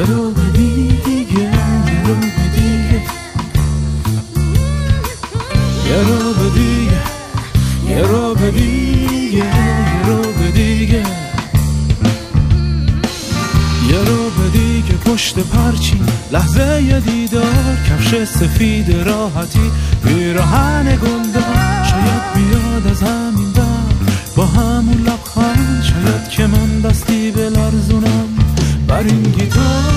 رو دیگه، یه رو دیگه، یه رو دیگه، یه رو دیگه، یه رو دیگه، یه رو دیگه. پشت پرچین لحظه ی دیدار، کفش سفید راحتی پیراهن گلدار. شاید بیاد از همین بر با همون لبخند، شاید که من دستی بلرزونم بر این گیتار.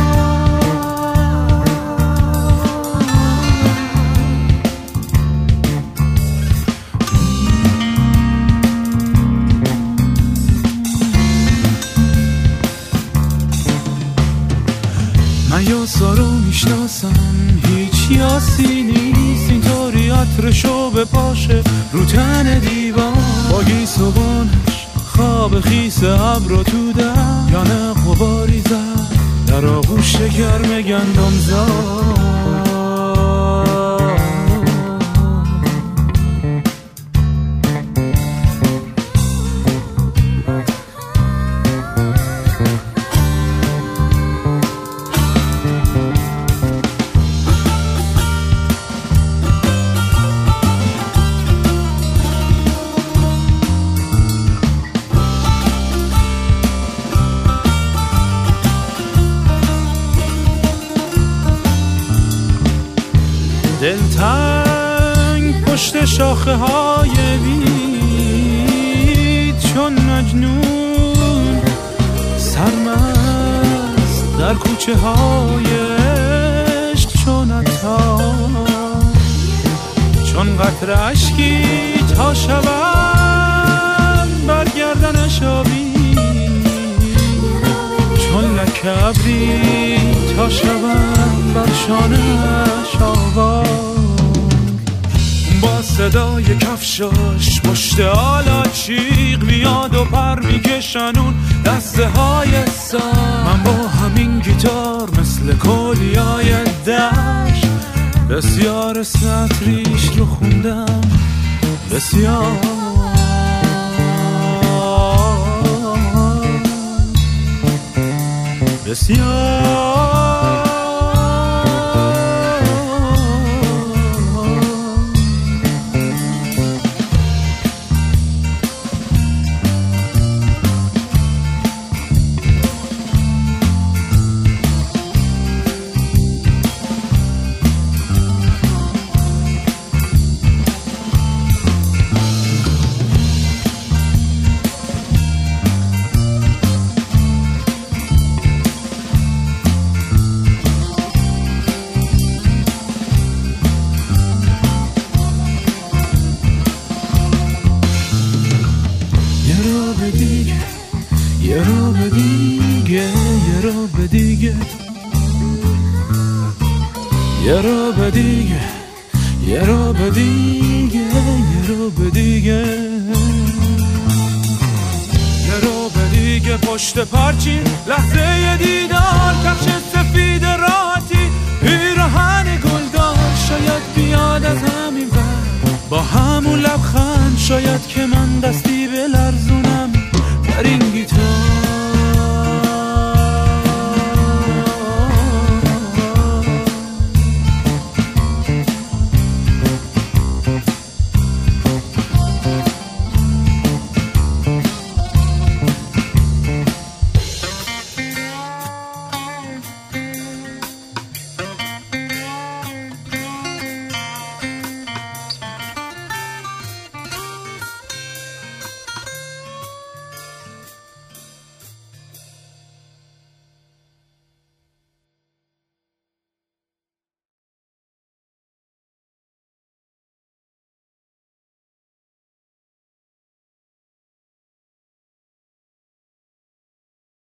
من یاسا رو میشناسم، هیچ یاسی نیست اینطوری عطرشو بپاشه رو تن دیوار. با گیسوانش خواب خیس ابر تو در، یا نه غباری زد در آغوش گرم گندم زار. دلتنگ پشت شاخه های بید، چون مجنون سرمست در کوچه های عشق، چون عطار، چون قطره اشکی تا شبم برگردنش آبی، چون لکه ابری تا شبم بر شانه‌اش آوار. با صدای کفشاش پشت آلا چیغ میاد و پر میکشنون دسته های سر. من با همین گیتار مثل کلیای دشت بسیار سطریش رو خوندم، بسیار بسیار. یه رو دیگه، یه رو دیگه، یه رو دیگه، یه رو دیگه، یه رو دیگه، یه رو دیگه. پشت پرچین لحظه ی دیدار، کفش سفید راحتی پیراهن گلدار. شاید بیاد از همین ور با همون لبخند، شاید که من دستی بلرزونم بر این گیتار.